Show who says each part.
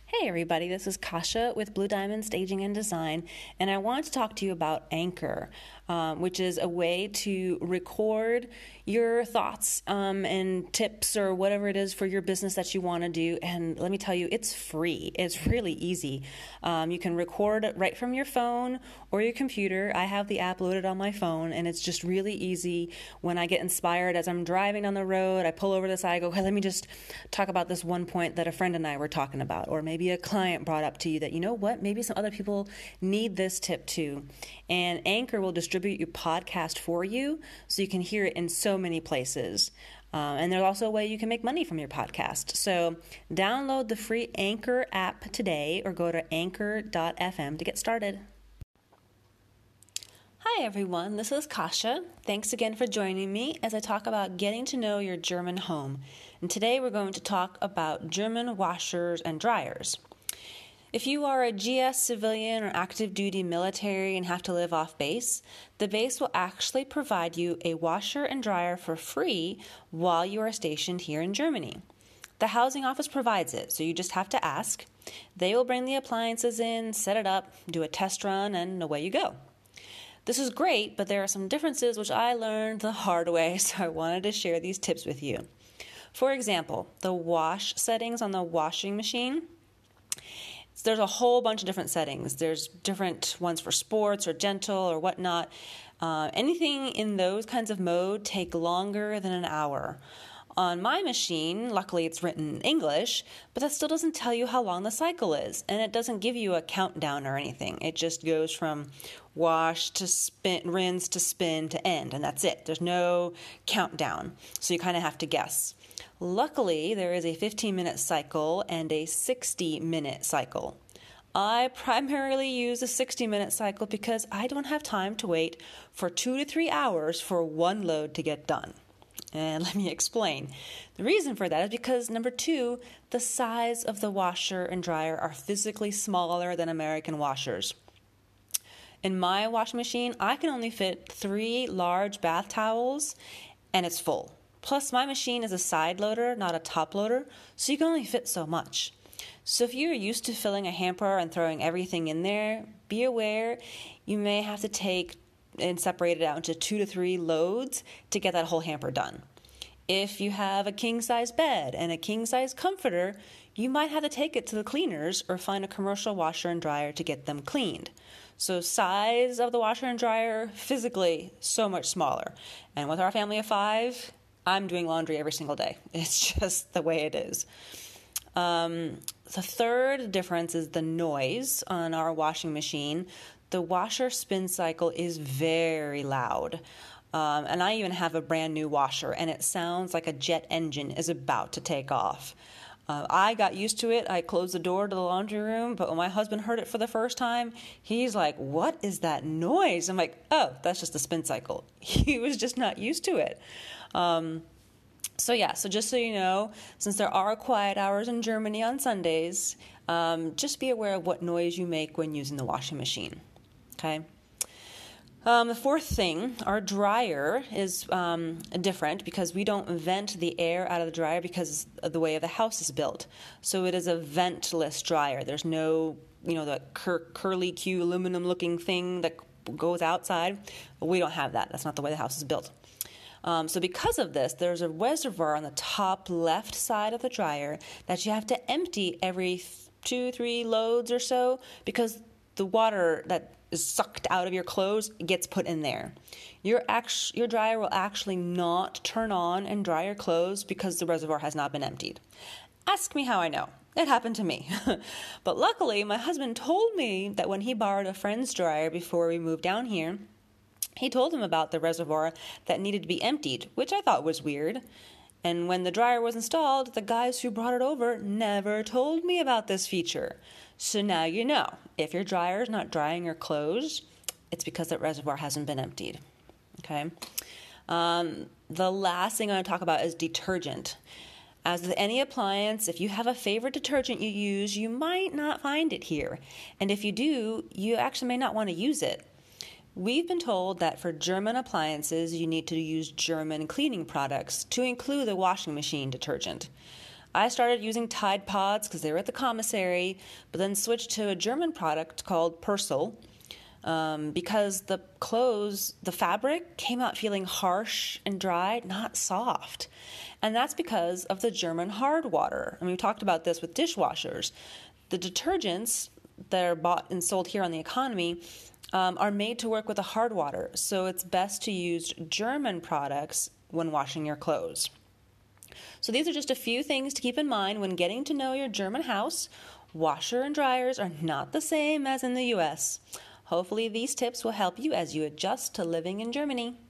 Speaker 1: Hey everybody, this is Kasha with Blue Diamond Staging and Design, and I want to talk to you about Anchor, which is a way to record your thoughts and tips or whatever it is for your business that you want to do. And let me tell you, it's free. It's really easy. You can record right from your phone or your computer. I have the app loaded on my phone, and it's just really easy. When I get inspired as I'm driving down the road, I pull over to the side, I go, hey, let me just talk about this one point that a friend and I were talking about, or maybe a client brought up to you that, you know what, maybe some other people need this tip too. And Anchor will distribute your podcast for you so you can hear it in so many places. And there's also a way you can make money from your podcast. So download the free Anchor app today or go to anchor.fm to get started. Hi everyone, this is Kasha. Thanks again for joining me as I talk about getting to know your German home. And today we're going to talk about German washers and dryers. If you are a GS civilian or active duty military and have to live off base, the base will actually provide you a washer and dryer for free while you are stationed here in Germany. The housing office provides it, so you just have to ask. They will bring the appliances in, set it up, do a test run, and away you go. This is great, but there are some differences which I learned the hard way, so I wanted to share these tips with you. For example, the wash settings on the washing machine. There's a whole bunch of different settings. There's different ones for sports or gentle or whatnot. Anything in those kinds of mode take longer than an hour. On my machine, luckily it's written in English, but that still doesn't tell you how long the cycle is, and it doesn't give you a countdown or anything. It just goes from wash to spin, rinse to spin to end, and that's it. There's no countdown, so you kind of have to guess. Luckily, there is a 15-minute cycle and a 60-minute cycle. I primarily use a 60-minute cycle because I don't have time to wait for 2 to 3 hours for one load to get done. And let me explain. The reason for that is because, number 2, the size of the washer and dryer are physically smaller than American washers. In my washing machine, I can only fit 3 large bath towels, and it's full. Plus, my machine is a side loader, not a top loader, so you can only fit so much. So if you're used to filling a hamper and throwing everything in there, be aware you may have to take and separate it out into 2 to 3 loads to get that whole hamper done. If you have a king-size bed and a king-size comforter, you might have to take it to the cleaners or find a commercial washer and dryer to get them cleaned. So size of the washer and dryer, physically, so much smaller. And with our family of 5, I'm doing laundry every single day. It's just the way it is. The third difference is the noise on our washing machine. The washer spin cycle is very loud. And I even have a brand new washer, and it sounds like a jet engine is about to take off. I got used to it. I closed the door to the laundry room, but when my husband heard it for the first time, he's like, what is that noise? I'm like, oh, that's just the spin cycle. He was just not used to it. So just so you know, since there are quiet hours in Germany on Sundays, just be aware of what noise you make when using the washing machine. Okay. The fourth thing, our dryer is different because we don't vent the air out of the dryer because of the way the house is built. So it is a ventless dryer. There's no, the curly Q aluminum looking thing that goes outside. We don't have that. That's not the way the house is built. So because of this, there's a reservoir on the top left side of the dryer that you have to empty every 2-3 loads or so because the water that is sucked out of your clothes gets put in there. Your dryer will actually not turn on and dry your clothes because the reservoir has not been emptied. Ask me how I know. It happened to me. But luckily, my husband told me that when he borrowed a friend's dryer before we moved down here, he told him about the reservoir that needed to be emptied, which I thought was weird. And when the dryer was installed, the guys who brought it over never told me about this feature. So now you know, if your dryer is not drying your clothes, it's because that reservoir hasn't been emptied. Okay. The last thing I'm going to talk about is detergent. As with any appliance, if you have a favorite detergent you use, you might not find it here. And if you do, you actually may not want to use it. We've been told that for German appliances, you need to use German cleaning products to include the washing machine detergent. I started using Tide Pods because they were at the commissary, but then switched to a German product called Persil because the fabric came out feeling harsh and dry, not soft. And that's because of the German hard water. And we've talked about this with dishwashers. The detergents that are bought and sold here on the economy are made to work with the hard water, so it's best to use German products when washing your clothes. So these are just a few things to keep in mind when getting to know your German house. Washer and dryers are not the same as in the US. Hopefully these tips will help you as you adjust to living in Germany.